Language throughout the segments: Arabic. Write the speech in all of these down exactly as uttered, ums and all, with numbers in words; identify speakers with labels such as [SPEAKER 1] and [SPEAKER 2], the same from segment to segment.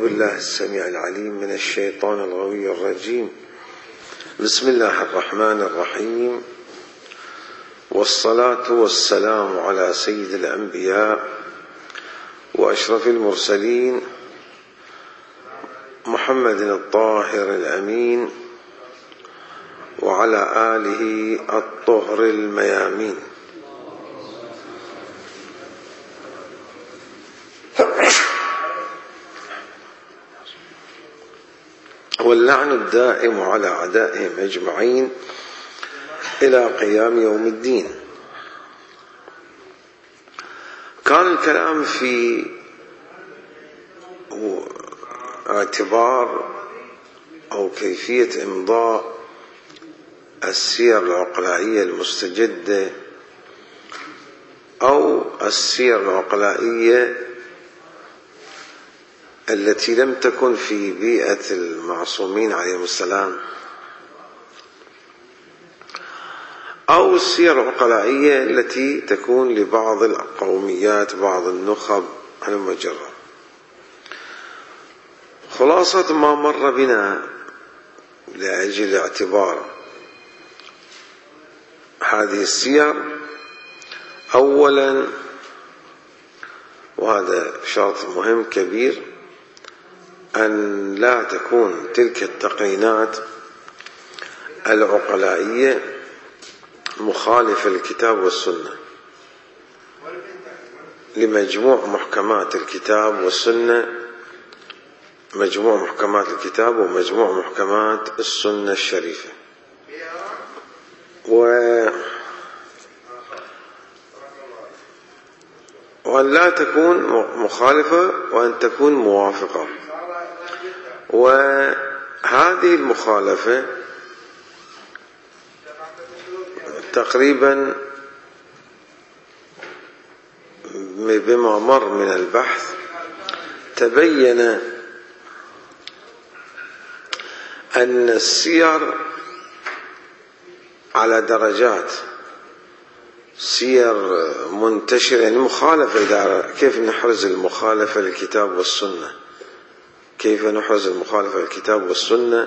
[SPEAKER 1] بالله السميع العليم من الشيطان الغوي الرجيم. بسم الله الرحمن الرحيم، والصلاة والسلام على سيد الأنبياء وأشرف المرسلين محمد الطاهر الأمين وعلى آله الطهر الميامين. واللعن الدائم على أعدائهم أجمعين إلى قيام يوم الدين. كان الكلام في اعتبار أو كيفية إمضاء السير العقلائية المستجدة أو السير العقلائية التي لم تكن في بيئة المعصومين عليهم السلام، أو السير العقلائية التي تكون لبعض القوميات بعض النخب على المجرة. خلاصة ما مر بنا لأجل اعتبار هذه السير، أولا وهذا شرط مهم كبير، أن لا تكون تلك التقنينات العقلائية مخالفة للكتاب والسنة، لمجموع محكمات الكتاب والسنة، مجموع محكمات الكتاب ومجموع محكمات السنة الشريفة، و وأن لا تكون مخالفة وأن تكون موافقة. وهذه المخالفة تقريبا بما مر من البحث تبين أن السير على درجات، سير منتشرة يعني مخالفة. إذا كيف نحرز المخالفة للكتاب والسنة، كيف نحرز المخالفة للكتاب والسنة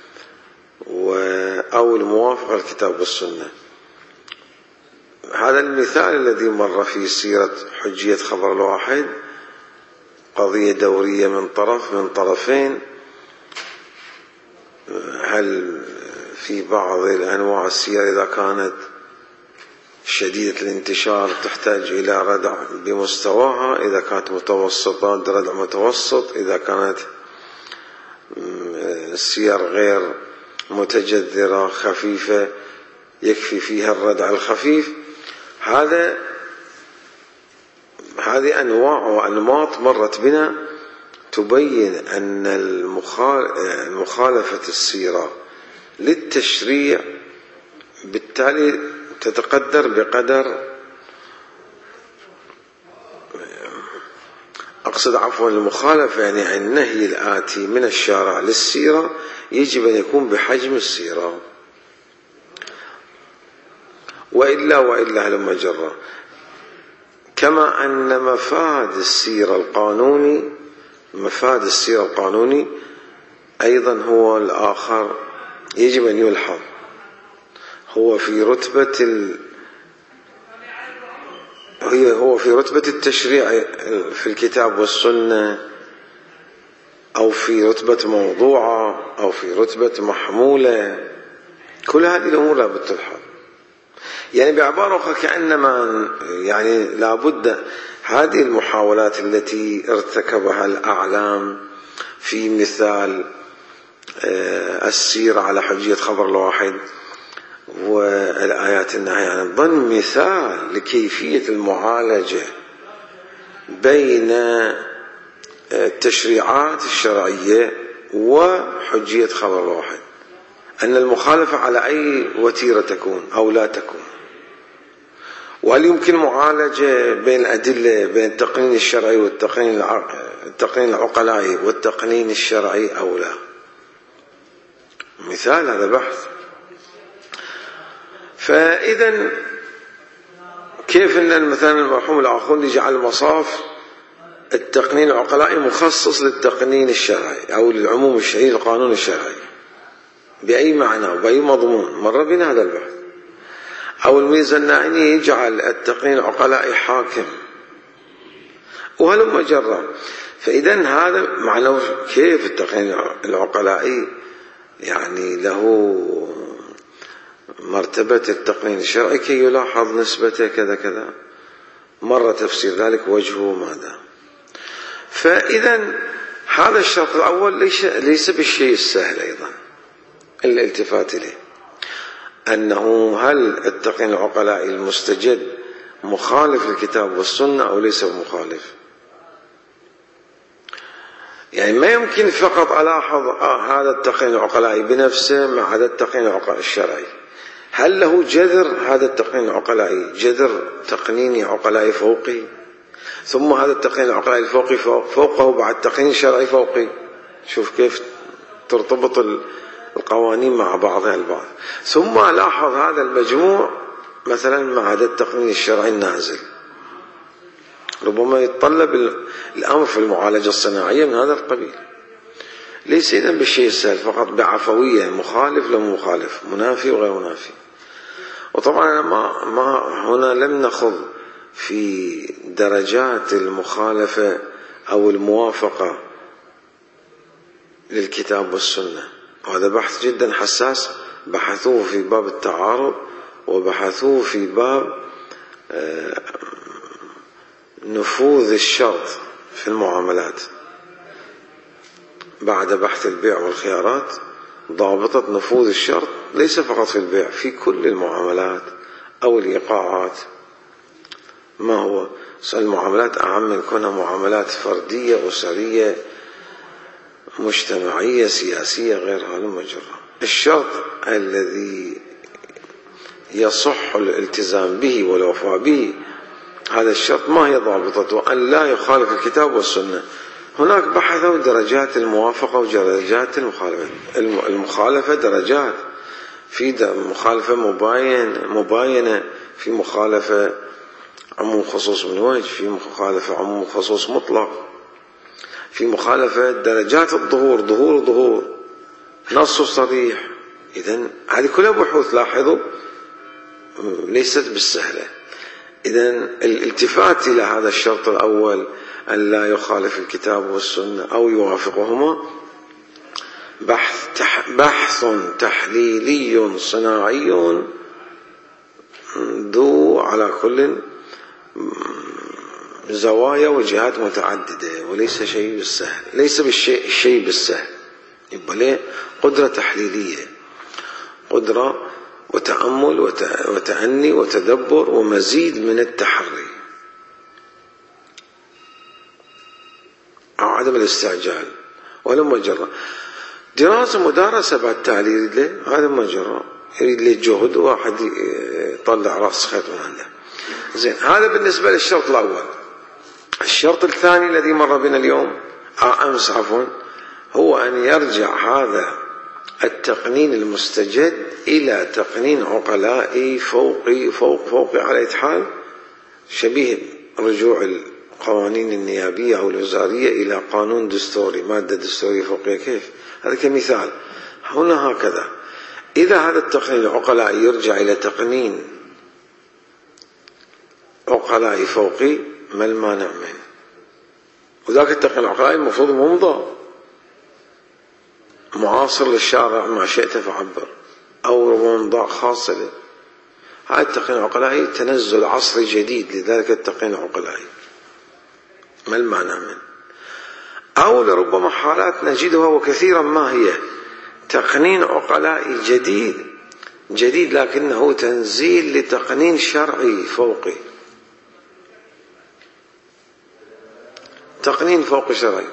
[SPEAKER 1] أو الموافقة للكتاب والسنة. هذا المثال الذي مر في سيرة حجية خبر الواحد، قضية دورية من طرف من طرفين، هل في بعض الأنواع السير إذا كانت شديدة الانتشار تحتاج إلى ردع بمستواها، إذا كانت متوسطة ردع متوسط، إذا كانت السير غير متجذرة خفيفة يكفي فيها الردع الخفيف. هذا هذه أنواع وأنماط مرت بنا تبين أن مخالفة السيرة للتشريع بالتالي تتقدر بقدر، أقصد عفوا المخالفة يعني النهي الآتي من الشارع للسيرة يجب أن يكون بحجم السيرة، وإلا وإلا لما جرى. كما أن مفاد السيرة القانوني مفاد السيرة القانوني أيضا هو الآخر يجب أن يلحظ، هو في رتبة ال... هو في رتبة التشريع في الكتاب والسنة، أو في رتبة موضوعة، أو في رتبة محمولة. كل هذه الأمور لا بد تلحظ. يعني بعبارة أخرى كأنما يعني لابد هذه المحاولات التي ارتكبها الأعلام في مثال السير على حجية خبر الواحد والآيات الناهية عن الظن مثال لكيفية المعالجة بين التشريعات الشرعية وحجية خبر الواحد، أن المخالفة على أي وتيرة تكون أو لا تكون، وهل يمكن معالجة بين الأدلة بين التقنين الشرعي والتقنين التقنين العقلائي والتقنين الشرعي أو لا. مثال هذا بحث. فإذا كيف أن مثلا المرحوم الآخوندي جعل المصاف التقنين العقلائي مخصص للتقنين الشرعي أو للعموم الشرعي للقانون الشرعي بأي معنى وبأي مضمون، مر بنا هذا البحث. أو الميزة الناعية يجعل التقنين العقلائي حاكم، وهلم جرا. فإذا هذا معنى كيف التقنين العقلائي يعني له مرتبة التقنين الشرعي كي يلاحظ نسبته كذا كذا، مر تفسير ذلك وجهه ماذا. فإذا هذا الشرط الأول ليس, ليس بالشيء السهل أيضا الالتفات إليه، أنه هل التقنين العقلائي المستجد مخالف للكتاب والسنة أو ليس مخالف. يعني ما يمكن فقط ألاحظ آه هذا التقنين العقلائي بنفسه مع هذا التقنين العقلائي الشرعي، هل له جذر هذا التقنين العقلائي، جذر تقنيني عقلائي فوقي، ثم هذا التقنين العقلائي الفوقي فوقه بعد تقنين شرعي فوقي. شوف كيف ترتبط القوانين مع بعضها البعض. ثم ألاحظ هذا المجموع مثلا مع هذا التقنين الشرعي النازل. ربما يتطلب الأمر في المعالجة الصناعية من هذا القبيل. ليس إذن بالشيء السهل فقط بعفوية، مخالف لو مخالف، منافي وغير منافي. وطبعا ما, ما هنا لم نخض في درجات المخالفة أو الموافقة للكتاب والسنة، وهذا بحث جدا حساس بحثوه في باب التعارض، وبحثوه في باب نفوذ الشرط في المعاملات بعد بحث البيع والخيارات. ضابطة نفوذ الشرط ليس فقط في البيع، في كل المعاملات أو الإيقاعات. ما هو المعاملات أعم من كونها معاملات فردية أسرية مجتمعية سياسية غيرها المجرة. الشرط الذي يصح الالتزام به والوفاء به، هذا الشرط ما هي ضابطته؟ أن لا يخالف الكتاب والسنة. هناك بحثوا درجات الموافقة ودرجات المخالفة. المخالفة درجات، في مخالفة مباين مباينة، في مخالفة عموم خصوص من وجه، في مخالفة عموم خصوص مطلق، في مخالفة درجات الظهور، ظهور ظهور نص صريح. إذن هذه كلها بحوث لاحظوا ليست بالسهلة. إذن الالتفات إلى هذا الشرط الأول أن لا يخالف الكتاب والسنة أو يوافقهما بحث تح بحث تحليلي صناعي ذو على كل زوايا وجهات متعددة، وليس شيء بالسهل، ليس بالشيء شيء بالسهل. يبقى ليه قدرة تحليلية، قدرة وتأمل وتأني وتدبر ومزيد من التحري أو عدم الاستعجال. ولم مجرى دراسة مدارسة بعد تعليل له، هذا مجرى يريد له جهد، واحد يطلع راس خيط من عنده. زين، هذا بالنسبة للشرط الأول. الشرط الثاني الذي مر بنا اليوم أمس عفوا هو أن يرجع هذا التقنين المستجد إلى تقنين عقلائي فوقي فوق فوقي على حال شبيه رجوع القوانين النيابية أو الوزارية إلى قانون دستوري، مادة دستورية فوقية. كيف؟ هذا كمثال. هنا هكذا، إذا هذا التقنين العقلائي يرجع إلى تقنين عقلائي فوقي، ما المانع منه؟ وذاك التقنين العقلائي المفروض ممضى معاصر للشارع، ما شئت فعبر، أو ممضى خاص له. هذا التقنين العقلائي تنزل عصري جديد لذلك التقنين العقلائي، ما المعنى منه؟ أو لربما حالات نجدها وكثيرا ما هي تقنين عقلائي جديد جديد لكنه تنزيل لتقنين شرعي فوقي، تقنين فوق شرعي.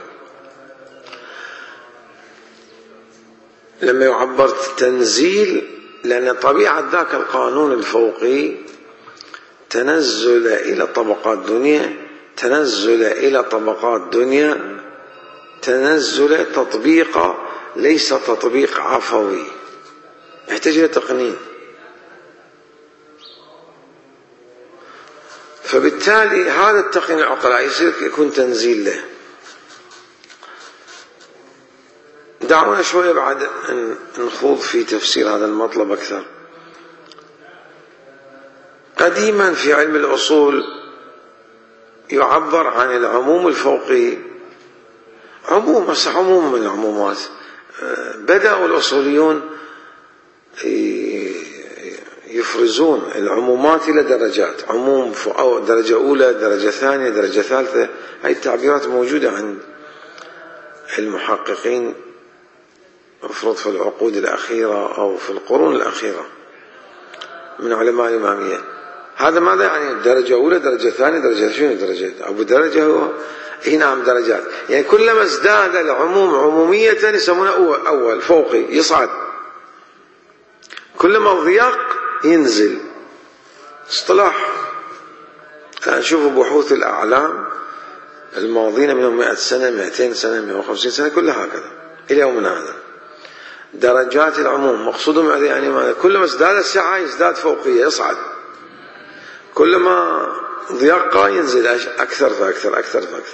[SPEAKER 1] لما يعبر تنزيل، لأن طبيعة ذاك القانون الفوقي تنزل إلى طبقات دنيا، تنزل إلى طبقات دنيا تنزل تطبيق ليس تطبيق عفوي، يحتاج إلى تقنين. فبالتالي هذا التقنين العقلاء يصير يكون تنزيل له. دعونا شوية بعد أن نخوض في تفسير هذا المطلب أكثر. قديما في علم الأصول يعبر عن العموم الفوقي عموم، بس عموم من العمومات. بدأوا الأصوليون يفرزون العمومات إلى درجات، عموم درجة أولى، درجة ثانية، درجة ثالثة. هذه التعبيرات موجودة عند المحققين مفروض في العقود الأخيرة أو في القرون الأخيرة من علماء الإمامية. هذا ماذا يعني؟ درجة أولى، درجة ثانية، درجة شنو درجة؟ أبو درجة هو إيه؟ نعم درجات. يعني كلما ازداد العموم عمومية يسمونه أول, أول فوقي يصعد، كلما ضيق ينزل. اصطلاح الآن شوفوا بحوث الأعلام الماضين منهم مئة سنة، مئتين سنة، مئة وخمسين سنة، كلها هكذا إلى يومنا هذا. درجات العموم مقصودهم يعني ماذا؟ كلما ازداد السعة يزداد فوقية يصعد، كلما ضيق ينزل أكثر فأكثر أكثر فأكثر.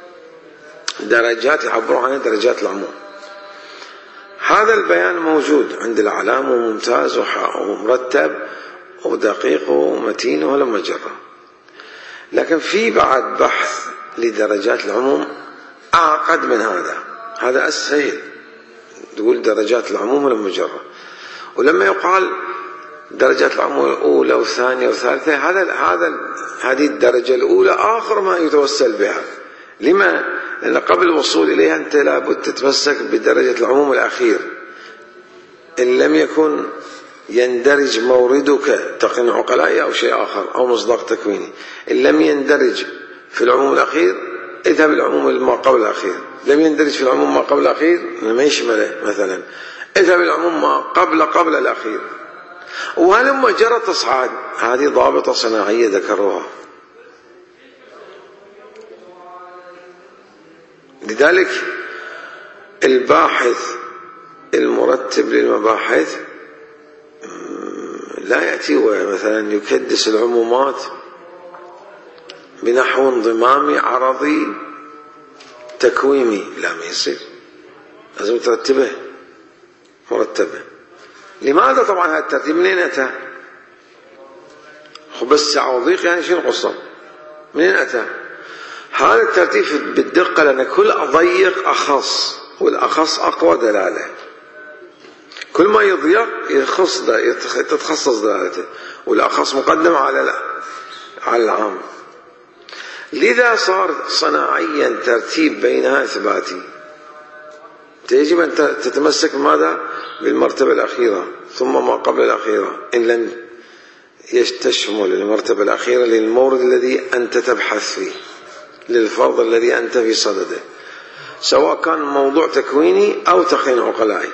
[SPEAKER 1] درجات يعبروا عنها درجات العموم. هذا البيان موجود عند الأعلام وممتاز ومرتب ودقيق ومتين ولا مجرة. لكن في بعد بحث لدرجات العموم أعقد من هذا. هذا أسهل، تقول درجات العموم ولا مجرة. ولما يقال درجات العموم الأولى والثانية والثالثة، هذا هذا هذه الدرجة الأولى آخر ما يتوسل بها. لما؟ لأن قبل الوصول إليها أنت لابد تتمسك بدرجة العموم الأخير. إن لم يكن يندرج موردك تقنين عقلائي أو شيء آخر أو مصداق تكويني، إن لم يندرج في العموم الأخير اذهب العموم ما قبل الأخير. لم يندرج في العموم ما قبل الأخير ما يشمله مثلا، اذهب العموم ما قبل قبل الأخير. وهلما جرى تصعد. هذه ضابطة صناعية ذكروها. لذلك الباحث المرتب للمباحث لا يأتي مثلا يكدس العمومات بنحو انضمامي عرضي تكويمي، لا ما يصير، لازم ترتبه مرتبه. لماذا؟ طبعا هذا الترتيب منين أتى؟ بس سعة وضيق يعني شنو القصة؟ منين أتى؟ هذا الترتيب بالدقة، لأن كل أضيق أخص، والأخص أقوى دلالة. كل ما يضيق يخص تتخصص دلالته، والأخص مقدم على على العام. لذا صار صناعيا ترتيب بينها إثباتي. يجب أن تتمسك ماذا؟ بالمرتبة الأخيرة ثم ما قبل الأخيرة، إن لم تشمل المرتبة الأخيرة للمورد الذي أنت تبحث فيه، للفرض الذي أنت في صدده، سواء كان موضوع تكويني أو تقنين عقلائي.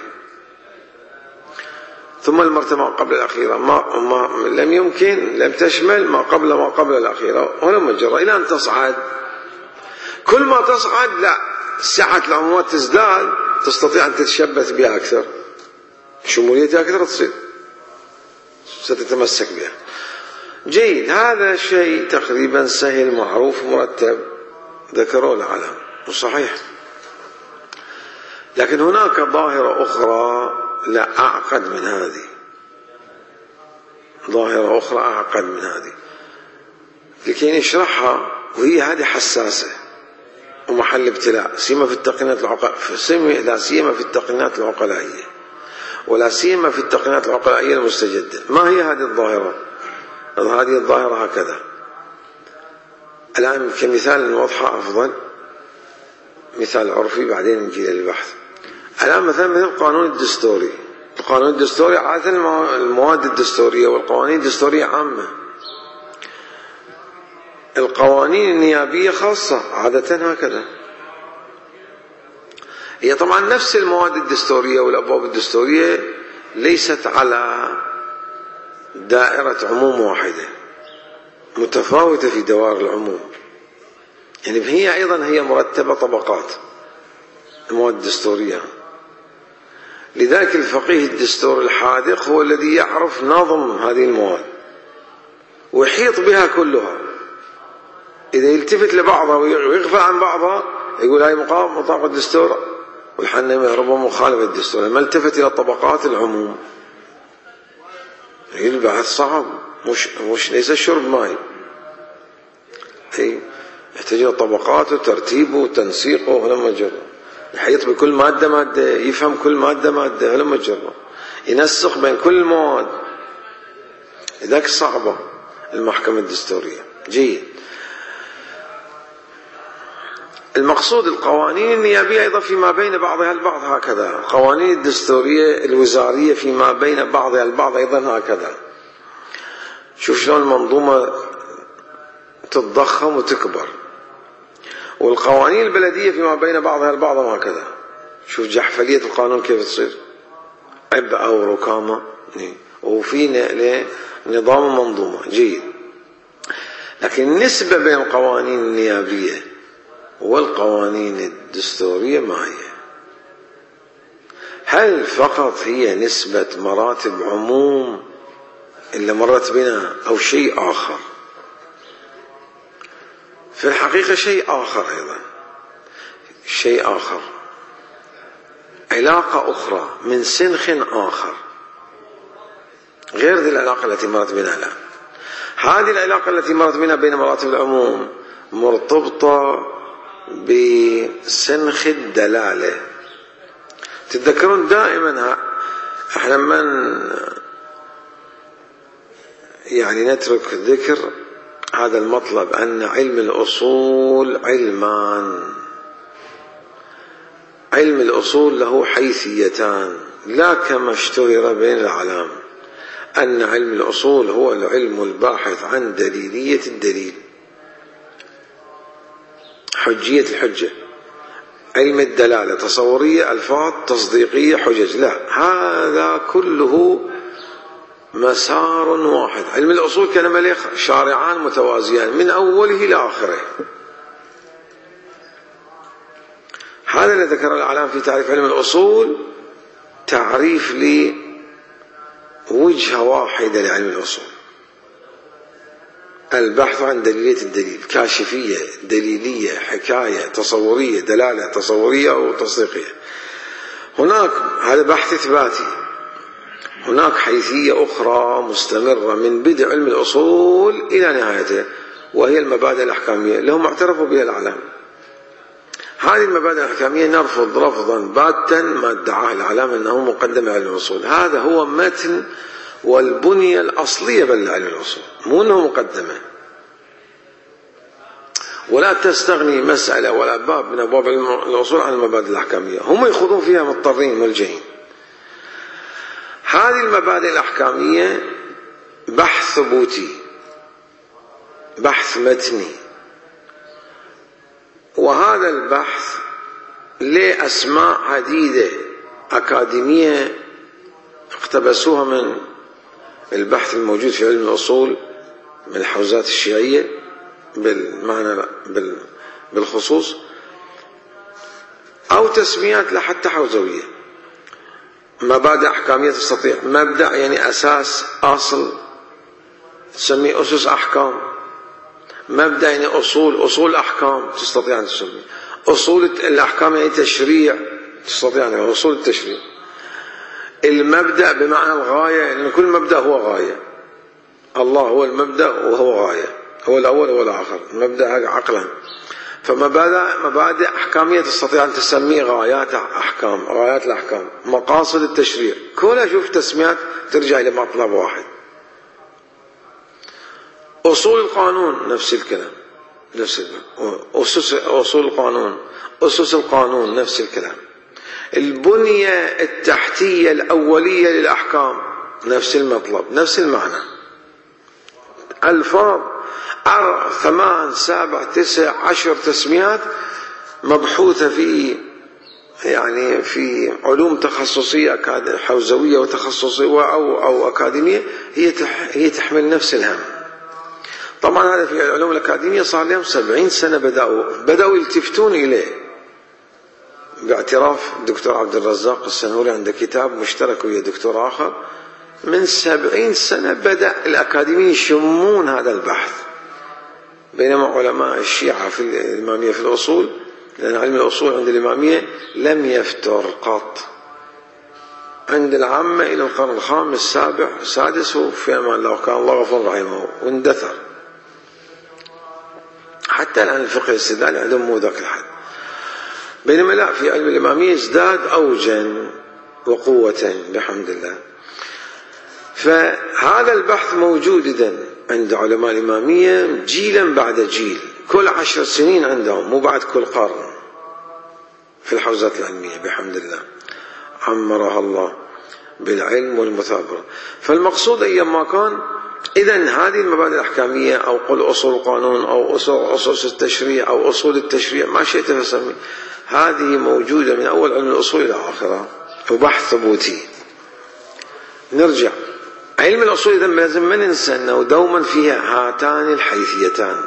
[SPEAKER 1] ثم المرتبة ما قبل الأخيرة ما, ما لم يمكن لم تشمل ما قبل ما قبل الأخيرة ولا مجرى إلى أن تصعد. كل ما تصعد لا سعة العمومات تزداد، تستطيع أن تتشبث بها أكثر، شموليتها أكثر تصير ستتمسك بها. جيد، هذا شيء تقريبا سهل معروف مرتب ذكروه العلم وصحيح. لكن هناك ظاهرة أخرى لا أعقد من هذه، ظاهرة أخرى أعقد من هذه لكي نشرحها، وهي هذه حساسة ومحل ابتلاء، سيما في التقنيات العقلائية، لا سيما في التقنيات العقلائية ولا سيما في التقنيات العقلائية المستجدة. ما هي هذه الظاهرة؟ هذه الظاهرة هكذا. الآن كمثال واضحة أفضل، مثال عرفي بعدين نجي للبحث. الآن مثلا مثل القانون الدستوري. القانون الدستوري عادة المواد الدستورية والقوانين الدستورية عامة، القوانين النيابية خاصة عادة هكذا. هي طبعا نفس المواد الدستورية والأبواب الدستورية ليست على دائرة عموم واحدة، متفاوتة في دوائر العموم، يعني هي أيضا هي مرتبة طبقات المواد الدستورية. لذلك الفقيه الدستوري الحاذق هو الذي يعرف نظم هذه المواد ويحيط بها كلها إذا يلتفت لبعضها ويغفل عن بعضها يقول هاي مطابقة الدستور والحنا ربما مخالفة الدستور. ما التفت إلى طبقات العموم. البحث صعب، مش مش ليس شرب ماء، يحتاج إلى طبقات وترتيبه وتنسيقه ولما جرى يحيط بكل مادة مادة، يفهم كل مادة مادة ولما جرى ينسق بين كل المواد. لذلك صعبة المحكمة الدستورية. جيد. المقصود القوانين النيابية أيضا فيما بين بعضها البعض هكذا، القوانين الدستورية الوزارية فيما بين بعضها البعض أيضا هكذا. شوف شلون المنظومة تتضخم وتكبر. والقوانين البلدية فيما بين بعضها البعض هكذا. شوف جحفلية القانون كيف تصير، عبء وركامة، وفي نظام منظومة. جيد. لكن النسبة بين القوانين النيابية والقوانين الدستورية ما هي؟ هل فقط هي نسبة مراتب عموم اللي مرت بنا أو شيء آخر؟ في الحقيقة شيء آخر أيضا، شيء آخر، علاقة أخرى من سنخ آخر غير ذي العلاقة التي مرت بنا الآن. هذه العلاقة التي مرت بنا بين مراتب العموم مرتبطة بسنخ الدلالة. تتذكرون دائما احنا من يعني نترك ذكر هذا المطلب أن علم الأصول علمان. علم الأصول له حيثيتان لا كما اشتهر بين الأعلام أن علم الأصول هو العلم الباحث عن دليلية الدليل، حجية الحجة، علم الدلالة تصورية، ألفاظ تصديقية، حجج. لا، هذا كله مسار واحد. علم الأصول كلمة شارعان متوازيان من أوله إلى آخره. هذا الذي ذكر الأعلام في تعريف علم الأصول، تعريف لوجهة واحدة لعلم الأصول، البحث عن دليلية الدليل، كاشفية، دليلية، حكاية، تصورية، دلالة تصورية أو تصديقية. هناك هذا بحث إثباتي. هناك حيثية أخرى مستمرة من بدء علم الأصول إلى نهايته، وهي المبادئ الأحكامية لهم اعترفوا بها الأعلام. هذه المبادئ الأحكامية نرفض رفضا باتا ما ادعاه الأعلام أنه مقدم علم الأصول. هذا هو متن والبنية الأصلية بالعلم الأصول، مو أنه مقدمة. ولا تستغني مسألة ولا باب من أبواب الأصول عن المبادئ الأحكامية، هم يخوضون فيها مضطرين ملجئين. هذه المبادئ الأحكامية بحث ثبوتي، بحث متني، وهذا البحث له أسماء عديدة أكاديمية اقتبسوها من البحث الموجود في علم الأصول من الحوزات الشيعية بالمعنى بالخصوص، أو تسميات لحتى حوزوية. مبادئ أحكامية تستطيع، مبدأ يعني أساس، أصل، تسميه أسس أحكام. مبدأ يعني أصول، أصول أحكام تستطيع أن تسميه. أصول الأحكام يعني تشريع، تستطيع أن يعني أصول التشريع. المبدأ بمعنى الغاية، لأن يعني كل مبدأ هو غاية. الله هو المبدأ وهو غاية، هو الأول وهو الآخر، المبدأ عقلا. فمبادئ مبادئ أحكامية تستطيع أن تسميه غايات أحكام، غايات الأحكام، مقاصد التشريع، كلها شوف تسميات ترجع إلى مطلب واحد. أصول القانون نفس الكلام، نفس الكلام. أسس أصول القانون، أسس القانون نفس الكلام. البنية التحتية الأولية للأحكام نفس المطلب، نفس المعنى. ألفاظ أربع ثمان سبع تسع عشر تسميات مبحوثة في يعني في علوم تخصصية حوزوية وتخصصية أو أو أكاديمية، هي هي تحمل نفس الهم. طبعا هذا في العلوم الأكاديمية صار لهم سبعين سنة بدأوا بدأوا يلتفتون إليه باعتراف الدكتور عبد الرزاق السنوري، عنده كتاب مشترك ويا دكتور آخر. من سبعين سنة بدأ الأكاديميين يشمون هذا البحث بينما علماء الشيعة في الإمامية في الأصول، لأن علم الأصول عند الإمامية لم يفتر قط، عند العامة إلى القرن الخامس السابع السادس في أمان الله، وكان الله غفور رحمه، واندثر. حتى الآن الفقه الاستدلالي عندهم مو ذاك الحد، بينما لا، في علم الإمامية ازداد أوجا وقوة بحمد الله. فهذا البحث موجود إذن عند علماء الإمامية جيلا بعد جيل، كل عشر سنين عندهم، مو بعد كل قرن، في الحوزات العلمية بحمد الله عمرها الله بالعلم والمثابرة. فالمقصود أيما كان، إذن هذه المبادئ الأحكامية أو قل أصول القانون أو أصول أسس التشريع أو أصول التشريع، ما شئت فسمي، هذه موجودة من أول علم الأصول إلى آخره، وبحث ثبوتي. نرجع علم الأصول، إذا لازم ما ننسى أنه دوما فيها هاتان الحيثيتان،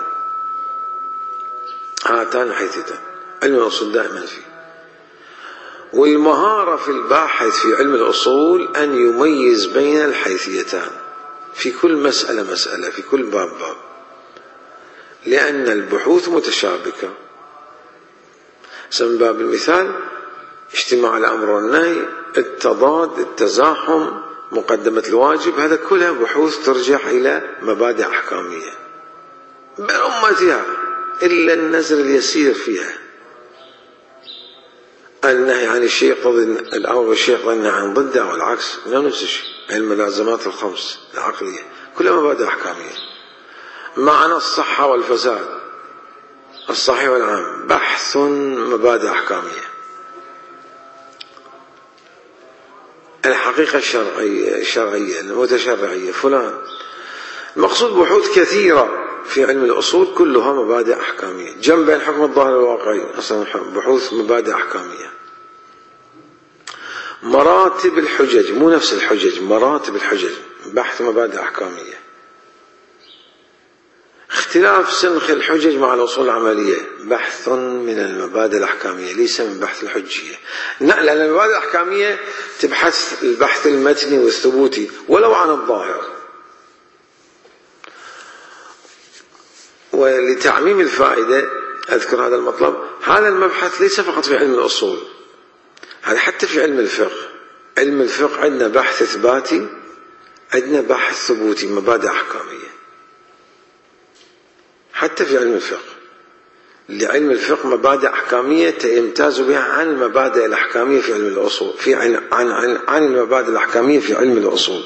[SPEAKER 1] هاتان الحيثيتان، علم الأصول دائما فيه. والمهارة في الباحث في علم الأصول أن يميز بين الحيثيتان في كل مسألة مسألة، في كل باب باب، لأن البحوث متشابكة. من باب المثال اجتماع الأمر والنهي، التضاد، التزاحم، مقدمة الواجب، هذا كلها بحوث ترجع إلى مبادئ أحكامية برمتها، إلا النزر اليسير فيها. النهي عن الشيء قضي الأمر بالشيء قضي النهي عن ضده، والعكس، لا نفس الشيء. الملازمات الخمس العقلية كلها مبادئ أحكامية. معنى الصحة والفساد، الصحيح والعام، بحث مبادئ أحكامية. الحقيقة الشرعية الشرعية المتشرعية فلان. المقصود بحوث كثيرة في علم الأصول كلها مبادئ أحكامية، جنب بين حكم الظاهر الواقعي، أصلا بحوث مبادئ أحكامية. مراتب الحجج، مو نفس الحجج، مراتب الحجج، بحث مبادئ أحكامية. اختلاف سنخ الحجج مع الأصول العملية، بحث من المبادئ الأحكامية، ليس من بحث الحجية. لأن المبادئ الأحكامية تبحث البحث المتني والثبوتي ولو عن الظاهر. ولتعميم الفائدة أذكر هذا المطلب، هذا المبحث ليس فقط في علم الأصول، هذا حتى في علم الفقه. علم الفقه عندنا بحث إثباتي، عندنا بحث ثبوتي، مبادئ أحكامية. حتى في علم الفقه، لعلم الفقه مبادئ أحكامية يمتاز بها عن المبادئ الأحكامية في علم الأصول، في عن عن عن, عن المبادئ الأحكامية في علم الأصول.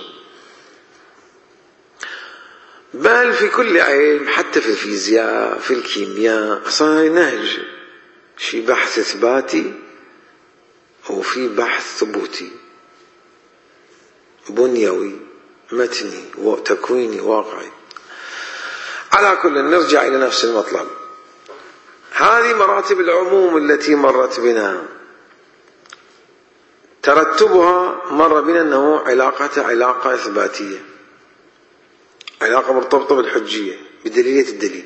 [SPEAKER 1] بل في كل علم، حتى في الفيزياء، في الكيمياء، أصلا نهج شي بحث إثباتي وفي بحث ثبوتي، بنيوي، متني، وتكويني، واقعي. على كل نرجع إلى نفس المطلب. هذه مراتب العموم التي مرت بنا، ترتبها مر بنا أنه علاقة علاقة إثباتية، علاقة مرتبطة بالحجية بدليلية الدليل.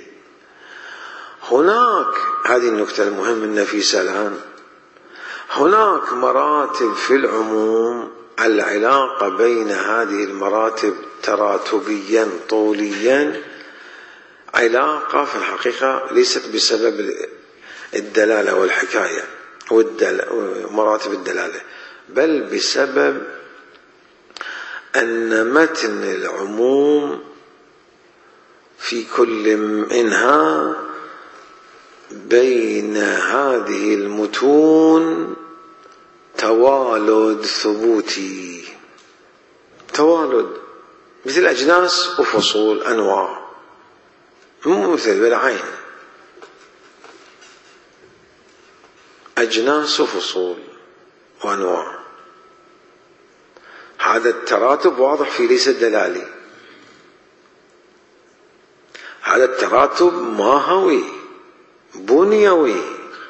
[SPEAKER 1] هناك، هذه النكتة المهمة النفيسة الآن، هناك مراتب في العموم، العلاقة بين هذه المراتب تراتبيا طوليا علاقة في الحقيقة ليست بسبب الدلالة والحكاية ومراتب الدلالة، بل بسبب أن متن العموم في كل منها بين هذه المتون توالد ثبوتي، توالد مثل أجناس وفصول، أنواع، مو مثل بالعين، أجناس وفصول وأنواع. هذا التراتب واضح في ليس دلالي، هذا التراتب ماهوي بنيوي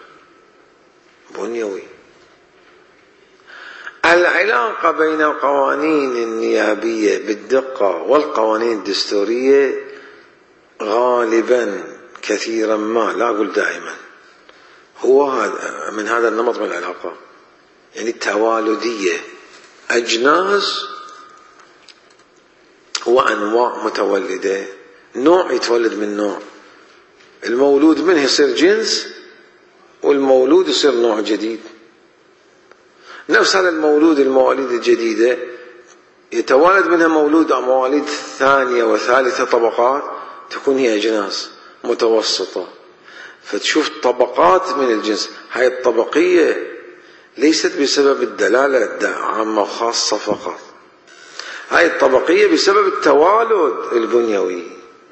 [SPEAKER 1] بنيوي. العلاقة بين القوانين النيابية بالدقة والقوانين الدستورية غالبا كثيرا ما، لا أقول دائما، هو هذا من هذا النمط من العلاقة، يعني التوالدية، أجناس وأنواع متولدة، نوع يتولد من نوع، المولود منه يصير جنس، والمولود يصير نوع جديد. نفس هذا المولود، المواليد الجديدة يتوالد منها مولود أو مواليد ثانية وثالثة طبقات، تكون هي أجناس متوسطة، فتشوف طبقات من الجنس. هاي الطبقية ليست بسبب الدلالة عامة وخاصة فقط، هاي الطبقية بسبب التوالد البنيوي.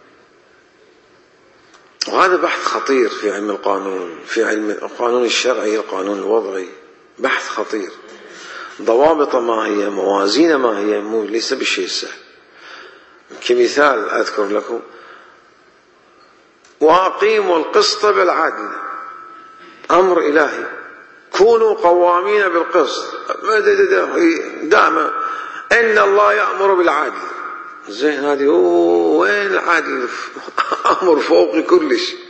[SPEAKER 1] وهذا بحث خطير في علم القانون، في علم القانون الشرعي، القانون الوضعي، بحث خطير. ضوابط ما هي، موازين ما هي، مو ليس بالشيء السهل. كمثال أذكر لكم: وأقيموا القسط بالعدل، أمر إلهي، كونوا قوامين بالقسط، دائما إن الله يأمر بالعدل. زين، هذه وين العدل؟ أمر فوق كل شيء.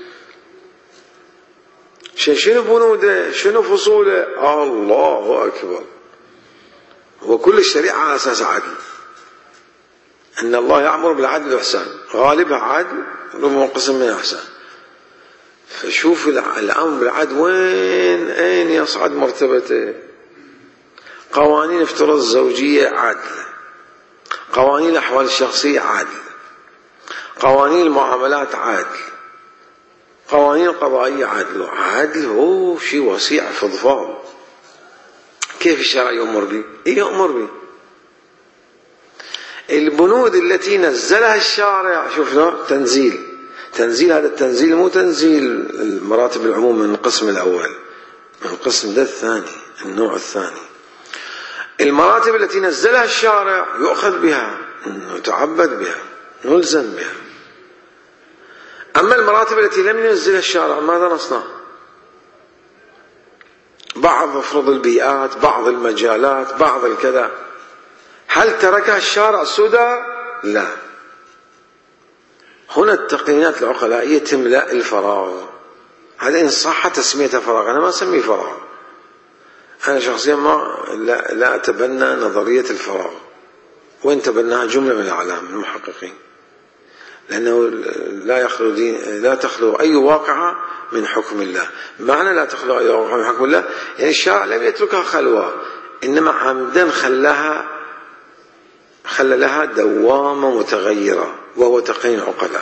[SPEAKER 1] شنو بنوده؟ شنو فصوله؟ الله أكبر. وكل الشريعة على أساس عدل، إن الله يأمر بالعدل والإحسان، غالبها عدل، ربما قسم من إحسان. فشوف الأمر بالعدل وين أين يصعد مرتبته. قوانين افتراض الزوجية عدل، قوانين الأحوال الشخصية عدل، قوانين المعاملات عدل، قوانين القضائية عدل. عدل هو شيء وسيع فضفاض. كيف الشرع يأمر به؟ إيه يأمر به؟ البنود التي نزلها الشارع، شوفنا تنزيل، تنزيل هذا التنزيل مو تنزيل المراتب العموم من القسم الأول، من القسم ده الثاني، النوع الثاني. المراتب التي نزلها الشارع يؤخذ بها، نتعبد بها، نلزم بها. أما المراتب التي لم ينزلها الشارع ماذا نصنع؟ بعض افرض البيئات، بعض المجالات، بعض الكذا، هل تركها الشارع سدى؟ لا. هنا التقنينات العقلائية تملأ الفراغ. هذا إن صح تسميتها فراغ، أنا ما أسميه فراغ. أنا شخصيا ما لا, لا أتبنى نظرية الفراغ، وإن تبناها جملة من الأعلام المحققين، لأنه لا يخلو دين، لا تخلو أي واقعة من حكم الله. معنى لا تخلو أي واقعة من حكم الله يعني الشارع لم يتركها خلوة، إنما عمدا خلاها، خلى لها دوامة متغيرة، وهو تقنين عقلاء.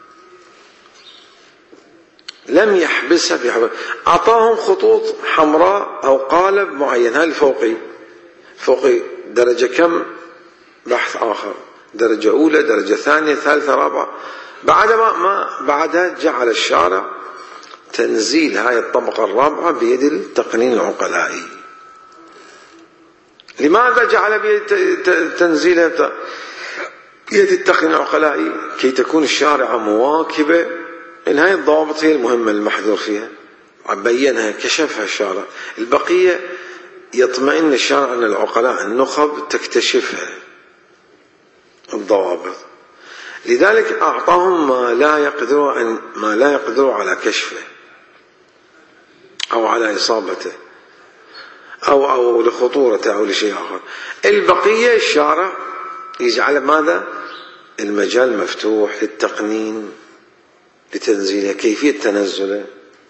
[SPEAKER 1] لم يحبسها في حبس، أعطاهم خطوط حمراء أو قالب معين. هذا الفوقي، فوقي درجة كم بحث آخر، درجة أولى، درجة ثانية، ثالثة، رابعة. بعد ما, ما بعدها جعل الشارع تنزيل هاي الطبقة الرابعة بيد التقنين العقلائي. لماذا جعل بيد تنزيلها بيد التقنين العقلائي؟ كي تكون الشارع مواكبة. إن هاي الضوابط هي المهمة المحذور فيها، بينها كشفها الشارع. البقية يطمئن الشارع أن العقلاء النخب تكتشفها الضوابط. لذلك أعطاهم ما لا يقدروا أن ما لا يقدروا على كشفه أو على إصابته أو أو لخطورته أو لشيء آخر. البقية الشارع يجعل ماذا؟ المجال مفتوح للتقنين، لتنزيله، كيفية تنزله.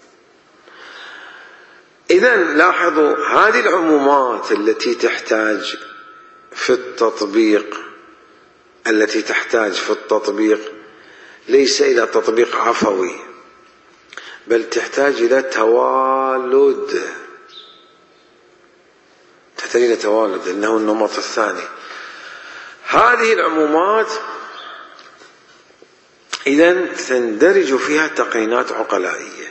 [SPEAKER 1] إذن لاحظوا هذه العمومات التي تحتاج في التطبيق التي تحتاج في التطبيق ليس إلى تطبيق عفوي، بل تحتاج إلى توالد، تحتاج إلى توالد، إنه النمط الثاني. هذه العمومات إذن تندرج فيها تقنينات عقلائية،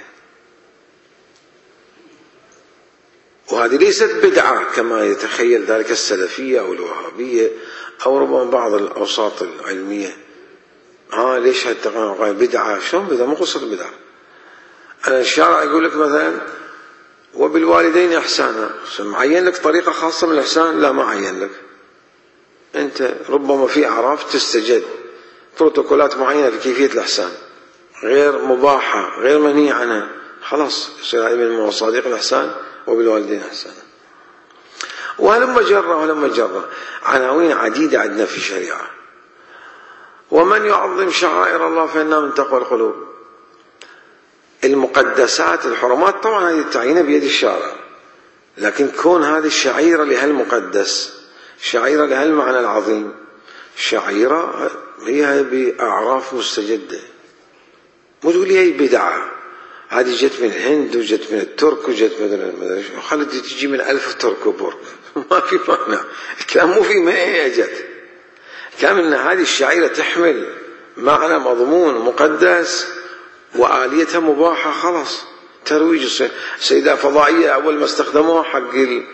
[SPEAKER 1] وهذه ليست بدعة كما يتخيل ذلك السلفية أو الوهابية أو ربما بعض الأوساط العلمية. ها ليش هالتقنية بدعة؟ شلون بدعة؟ مو قصة بدعة. أنا الشارع يقول لك مثلا وبالوالدين إحسانا، معين لك طريقة خاصة من الإحسان؟ لا، ما عين لك. أنت ربما في أعراف تستجد، بروتوكولات معينة في كيفية الإحسان غير مباحة، غير منهي عنها، خلاص يصير هذه من مصادق الإحسان وبالوالدين إحسانا. وهلم جرة وهلم جرة، عناوين عديدة عندنا في الشريعة. ومن يعظم شعائر الله فإنها من تقوى القلوب. المقدسات الحرمات طبعا هذه التعيينة بيد الشارع، لكن كون هذه الشعيرة لهالمقدس، شعيرة لهالمعنى العظيم، شعيرة هي بأعراف مستجدة، مو تقول لي هي بدعة هذه جت من الهند وجت من الترك وجت من خلت تجي من ألف ترك وبرك ما في معنى الكلام، مو في ما هي جت الكلام ان هذه الشعيرة تحمل معنى مضمون مقدس وآليتها مباحة، خلاص ترويج. السيدة فضائية أول ما استخدموها حق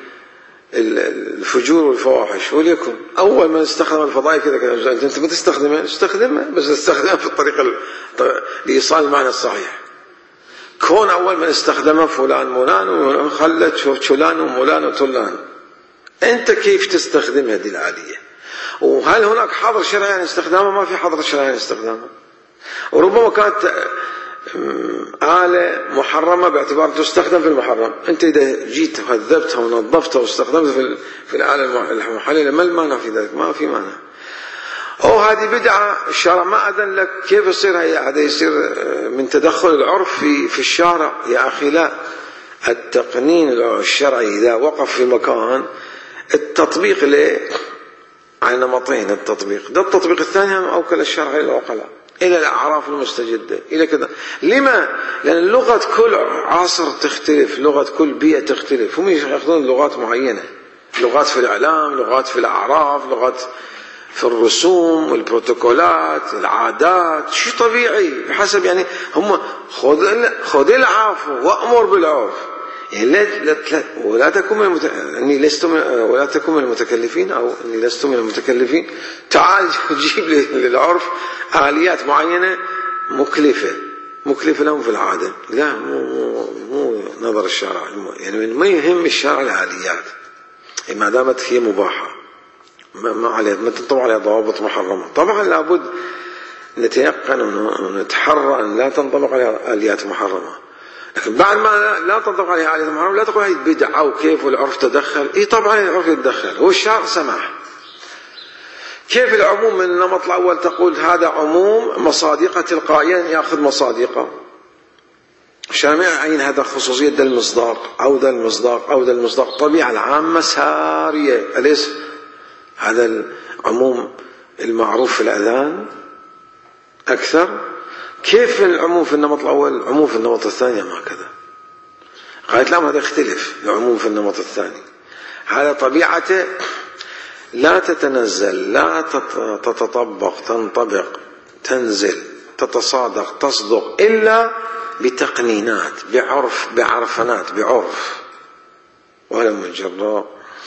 [SPEAKER 1] الفجور والفواحش، وليكن أول ما استخدم الفضائية كذا كذا، أنت ما تستخدمها استخدمها بس استخدمها في الطريقة لإيصال المعنى الصحيح. كون أول ما استخدمها فلان مولان وخلت شلان ومولان وتلان، أنت كيف تستخدم هذه الآلية؟ وهل هناك حظر شرعي عن استخدامها؟ ما في حظر شرعي عن استخدامها. وربما كانت آلة محرمة باعتبار تستخدم في المحرم، أنت إذا جيت وهذبتها ونظفتها واستخدمتها في في الآلة المحللة ما المانع في ذلك؟ ما في مانع. أو هذه بدعة الشارع ما أذن لك، كيف يصير هذا يصير من تدخل العرف في في الشارع؟ يا أخي لا، التقنين الشرعي إذا وقف في مكان التطبيق له على نمطين، التطبيق ده التطبيق الثاني هم أوكل الشرع إلى العقلاء، إلى الأعراف المستجدة، إلى كذا. لما؟ لأن لغة كل عصر تختلف، لغة كل بيئة تختلف، هم يأخذون لغات معينة، لغات في الإعلام، لغات في الأعراف، لغات في الرسوم والبروتوكولات، العادات، شيء طبيعي بحسب يعني هم خذ خذ العفو وأمر بالعرف، يعني لا لا ولا تكن من المت... اني لست من... ولا تكن من المتكلفين او اني لست من المتكلفين. تعال جيب لي للعرف آليات معينة مكلفة مكلفة لهم في العادة، لا مو مو, مو نظر الشرع، يعني ما يهم الشرع الآليات ما دامت هي مباحة، ما ما عليه ما تنطبق عليها ضوابط محرمة. طبعا لابد نتيقن ونتحرى ان لا تنطبق عليها آليات محرمة، لكن بعد ما لا تنطبق عليها آليات محرمة لا تقول هي بدعة وكيف والعرف تدخل. اي طبعا العرف يتدخل، هو الشرع سمح. كيف العموم من النمط الأول تقول هذا عموم مصادقة تلقائيا يأخذ مصادقة، عشان ما يعين هذا خصوصية ده المصداق أو ده المصداق أو ده المصداق، الطبيعة العامة سارية. أليس هذا العموم المعروف في الأذان أكثر؟ كيف العموم في النمط الأول العموم في النمط الثاني ما كذا؟ قالت لا، هذا يختلف. العموم في النمط الثاني هذا طبيعته لا تتنزل، لا تتطبق، تنطبق، تنزل، تتصادق، تصدق إلا بتقنينات، بعرف، بعرفنات، بعرف، ولا مجرد.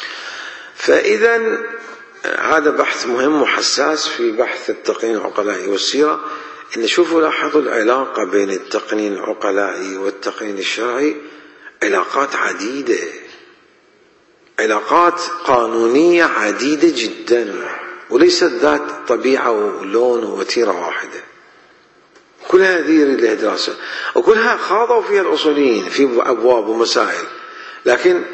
[SPEAKER 1] فإذا هذا بحث مهم وحساس في بحث التقنين العقلائي والسيرة. إن شوفوا لاحظوا العلاقة بين التقنين العقلائي والتقنين الشرعي، علاقات عديدة، علاقات قانونية عديدة جدا، وليست ذات طبيعة ولون ووتيرة واحدة. كل هذه لها دراسة، وكلها خاضوا فيها الأصوليين في أبواب ومسائل، لكن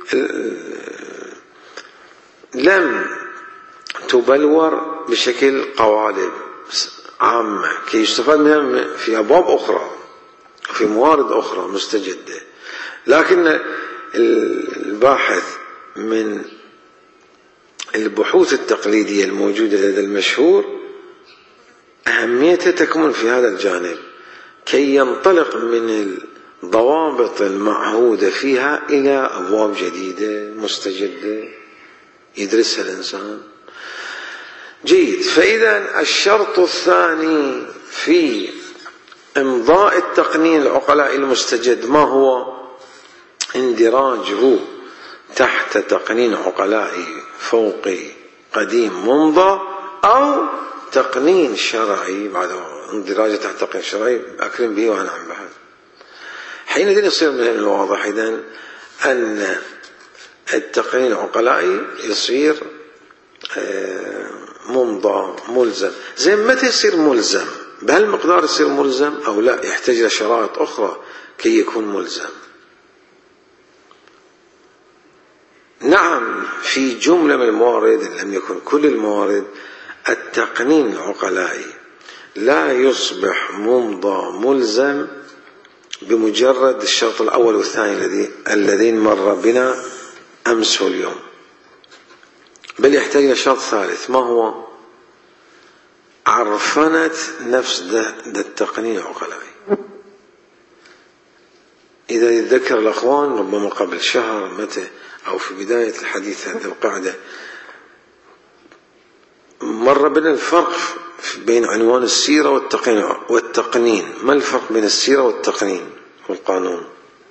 [SPEAKER 1] لم تبلور بشكل قوالب عامة كي يستفاد منها في أبواب أخرى، في موارد أخرى مستجدة. لكن الباحث من البحوث التقليدية الموجودة لدى المشهور أهميتها تكمن في هذا الجانب، كي ينطلق من الضوابط المعهودة فيها إلى أبواب جديدة مستجدة يدرسها الإنسان. جيد. فإذا الشرط الثاني في إمضاء التقنين العقلائي المستجد ما هو؟ اندراجه تحت تقنين عقلائي فوقي قديم ممضى، أو تقنين شرعي بعد اندراجه تحت تقنين شرعي أكرم به وأنا عم بحث. حينئذ يصير من الواضح إذن أن التقنين العقلائي يصير ممضى ملزم. زي متى يصير ملزم؟ بهالمقدار يصير ملزم أو لا يحتاج إلى شرائط أخرى كي يكون ملزم؟ نعم، في جملة من الموارد، إن لم يكن كل الموارد، التقنين العقلائي لا يصبح ممضى ملزم بمجرد الشرط الأول والثاني الذي اللذين مر بنا أمس واليوم، بل يحتاج إلى شرط ثالث. ما هو؟ عرفنة نفس ده, ده التقنية عقلائي. إذا يتذكر الأخوان ربما قبل شهر متى أو في بداية الحديث هذه القاعدة مر بنا الفرق بين عنوان السيرة والتقنين. ما الفرق بين السيرة والتقنين والقانون؟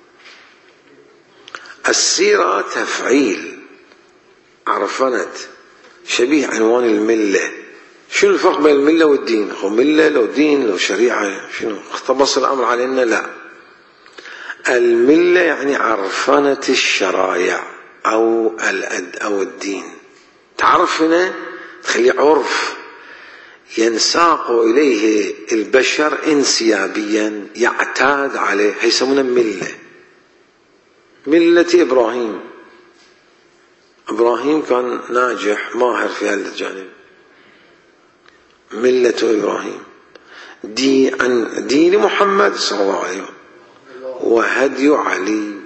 [SPEAKER 1] السيرة تفعيل، عرفنة شبيه عنوان الملة. شنو الفرق بين الملة والدين؟ هو ملة لو دين لو شريعة، شنو اختص الأمر علينا؟ لا، الملة يعني عرفنة الشرائع أو الأد أو الدين. تعرفنا تخلي عرف ينساق إليه البشر انسيابيا يعتاد عليه، يسمونه ملة. ملة إبراهيم، إبراهيم كان ناجح ماهر في هذا الجانب. ملة إبراهيم دي عن دين محمد صلى الله عليه وسلم وهدي علي.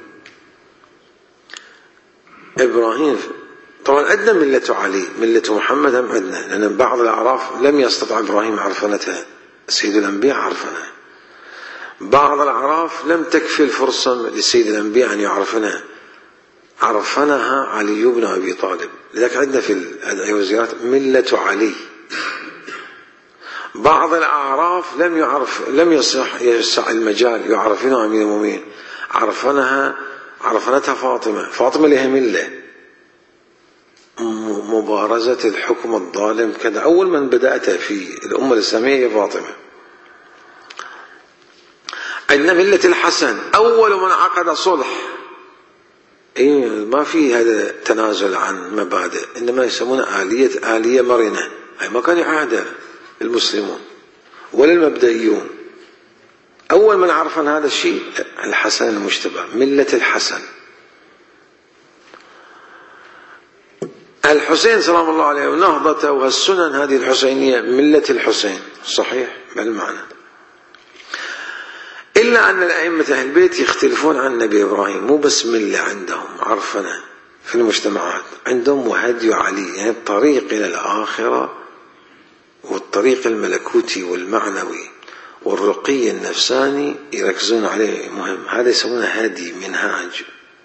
[SPEAKER 1] إبراهيم طبعا عندنا ملة علي، ملة محمد هم عندنا، لأن بعض الأعراف لم يستطع إبراهيم عرفنتها، سيد الأنبياء عرفنها. بعض الأعراف لم تكفي الفرصة لسيد الأنبياء أن يعرفنها، عرفنها علي بن أبي طالب. لذلك عندنا في الأدعية والزيارات ملة علي. بعض الأعراف لم يعرف لم يصح يسع المجال يعرفنها أمير المؤمنين، عرفنها عرفنتها فاطمة. فاطمة لها ملة مبارزة الحكم الظالم كذا. أول من بدأتها في الأمة الإسلامية هي فاطمة. عندنا ملة الحسن، أول من عقد صلح. إيه ما في هذا تنازل عن مبادئ، إنما يسمونها آلية آلية مرنة. أي ما كان يعاهدها المسلمون ولا المبدئيون. أول من عرف عن هذا الشيء الحسن المجتبى، ملة الحسن. الحسين سلام الله عليه ونهضته وهالسنن هذه الحسينية ملة الحسين، صحيح بالمعنى. إلا أن الأئمة أهل البيت يختلفون عن النبي إبراهيم، مو بس ملة عندهم عرفنا في المجتمعات، عندهم وهدي علي، يعني الطريق إلى الآخرة والطريق الملكوتي والمعنوي والرقي النفساني يركزون عليه مهم. هذا يسمونه هادي، منهاج،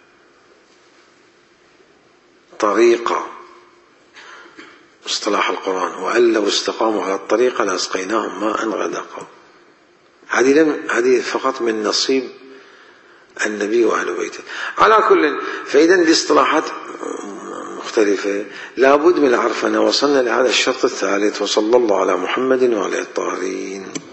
[SPEAKER 1] طريقة، اصطلاح القرآن. وأن لو استقاموا على الطريقة لأسقيناهم ماء غدقا. هذه لم هذه فقط من نصيب النبي وأهل بيته. على كل، فإذا دي اصطلاحات مختلفة لابد من العرفنة. وصلنا لهذا الشرط الثالث. وصلى الله على محمد وعلى الطاهرين.